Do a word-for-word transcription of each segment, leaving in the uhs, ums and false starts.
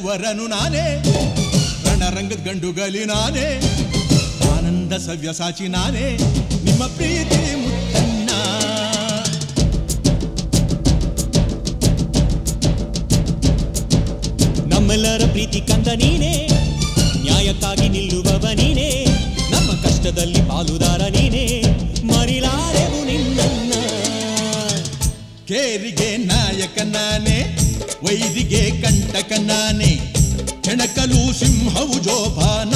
ಕುವರನು ನಾನೇ, ರಣರಂಗದ ಗಂಡುಗಲಿ ನಾನೇ, ಆನಂದ ಸವ್ಯಸಾಚಿ ನಾನೇ, ನಿಮ್ಮ ಪ್ರೀತಿ ಮುತ್ತಣ್ಣ. ನಮ್ಮೆಲ್ಲರ ಪ್ರೀತಿ ಕಂದ ನೀನೇ, ನ್ಯಾಯಕ್ಕಾಗಿ ನಿಲ್ಲುವವ ನೀನೇ, ನಮ್ಮ ಕಷ್ಟದಲ್ಲಿ ಪಾಲುದಾರ ನೀನೇ, ಮರಿಲಾರೆವು ನಿನ್ನನ್ನ. ಕೇರಿಗೆ ನಾಯಕ ನಾನೇ, ವೈದಿಗೆ ಕಂಟಕ ನಾನೇ, ಕೆಣಕಲು ಸಿಂಹವು ಜೋಪಾನ.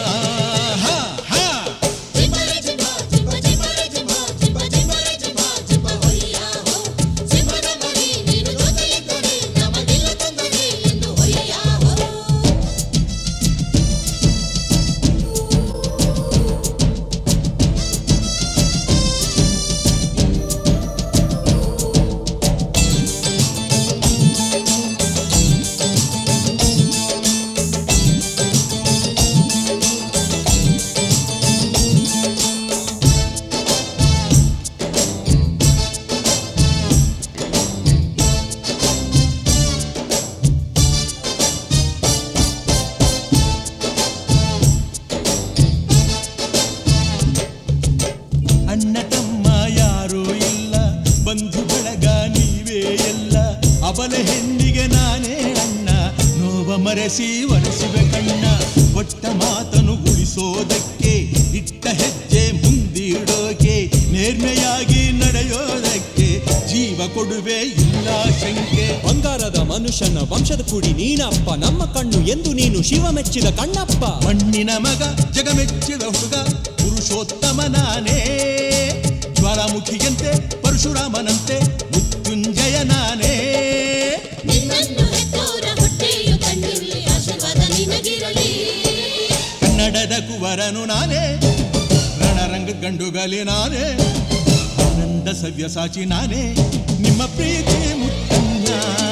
ಅಣ್ಣ ತಮ್ಮ ಯಾರೂ ಇಲ್ಲ, ಬಂಧು ಬಳಗ ನೀವೇ ಎಲ್ಲ, ಅಬಲ ಹೆಣ್ಣಿಗೆ ನಾನೇ ಅಣ್ಣ, ನೋವ ಮರೆಸಿ ಒರೆಸುವೆ ಕಣ್ಣ. ಕೊಟ್ಟ ಮಾತನು ಉಳಿಸೋದಕ್ಕೆ, ಇಟ್ಟ ಹೆಜ್ಜೆ ಮುಂದಿಡೋಕೆ, ನೇರ್ಮೆಯಾಗಿ ನಡೆಯೋದಕ್ಕೆ ಜೀವ ಕೊಡುವೆ ಇಲ್ಲ ಶಂಕೆ. ಬಂಗಾರದ ಮನುಷ್ಯನ ವಂಶದ ಕುಡಿ ನೀನಪ್ಪ, ನಮ್ಮ ಕಣ್ಣು ಎಂದು ನೀನು ಶಿವ ಮೆಚ್ಚಿದ ಕಣ್ಣಪ್ಪ. ಮಣ್ಣಿನ ಮಗ ಜಗ ಮೆಚ್ಚಿದ ಹುಡುಗ ಪುರುಷೋತ್ತಮ ನಾನೇ, ಜ್ವಾಲಾಮುಖಿಯಂತೆ ಪರಶುರಾಮನಂತೆ ಮೃತ್ಯುಂಜಯ ನಾನೇ. ಕನ್ನಡದ ಕುವರನು ನಾನೇ, ರಣರಂಗದ ಗಂಡುಗಲಿ ನಾನೇ, ಆನಂದ ಸವ್ಯಸಾಚಿ ನಾನೇ, ನಿಮ್ಮ ಪ್ರೀತಿ ಮುತ್ತಣ್ಣ.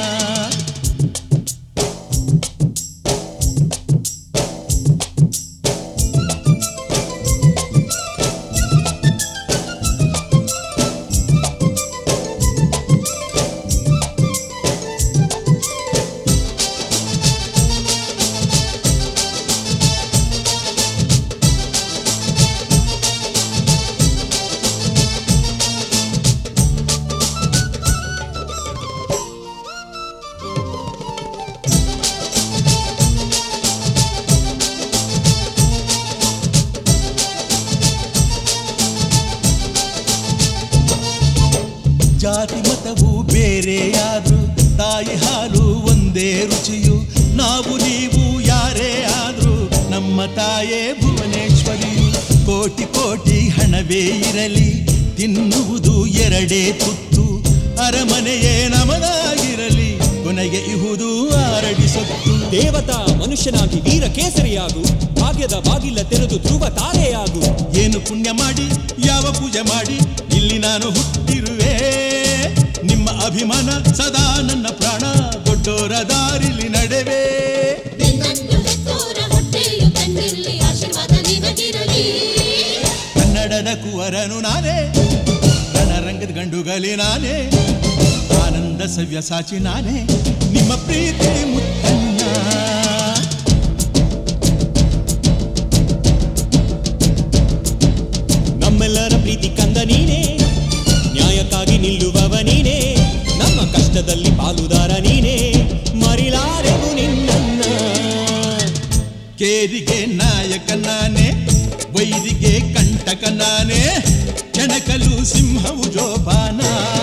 ಜಾತಿ ಮತವು ಬೇರೆಯಾದ್ರು ತಾಯಿ ಹಾಲು ಒಂದೇ ರುಚಿಯು, ನಾವು ನೀವು ಯಾರೇ ಆದ್ರೂ ನಮ್ಮ ತಾಯೇ ಭುವನೇಶ್ವರಿಯು. ಕೋಟಿ ಕೋಟಿ ಹಣವೇ ಇರಲಿ, ತಿನ್ನುವುದು ಎರಡೇ ತುತ್ತು, ಅರಮನೆಯೇ ನಮದಾಗಿರಲಿ, ಕೊನೆಗೆ ಇಹುದು ಆರಡಿ ಸೊತ್ತು. ದೇವತಾ ಮನುಷ್ಯನಾಗಿ ವೀರ ಕೇಸರಿಯಾಗು, ಭಾಗ್ಯದ ಬಾಗಿಲ ತೆರೆದು ಧ್ರುವ ತಾರೆಯಾಗು. ಏನು ಪುಣ್ಯ ಮಾಡಿ ಯಾವ ಪೂಜೆ ಮಾಡಿ ಇಲ್ಲಿ ನಾನು ಹುಟ್ಟಿರುವೆ, ನಿಮ್ಮ ಅಭಿಮಾನ ಸದಾ ನನ್ನ ಪ್ರಾಣ, ದೊಡ್ಡೋರ ದಾರಿಲಿ ನಡೆವೆ. ಕನ್ನಡದ ಕುವರನು ನಾನೇ, ರಣರಂಗದ ಗಂಡುಗಲಿ ನಾನೇ, ಆನಂದ ಸವ್ಯಸಾಚಿ ನಾನೇ, ನಿಮ್ಮ ಪ್ರೀತಿ ಮುತ್ತಣ್ಣ. ನಮ್ಮೆಲ್ಲರ ಪ್ರೀತಿ ಕಂದ ನೀನೇ, ನ್ಯಾಯಕ್ಕಾಗಿ ನಿಲ್ಲುವವ ನೀನೇ, ನಮ್ಮ ಕಷ್ಟದಲ್ಲಿ ಪಾಲುದಾರ ನೀನೇ, ಮರಿಲಾರೆವು ನಿನ್ನನ್ನ. ಕೇರಿಗೆ ನಾಯಕ ನಾನೇ, ವೈದಿಗೆ ಕಂಟಕ ನಾನೇ, ಕೆಣಕಲು ಸಿಂಹವು ಜೋಪಾನ.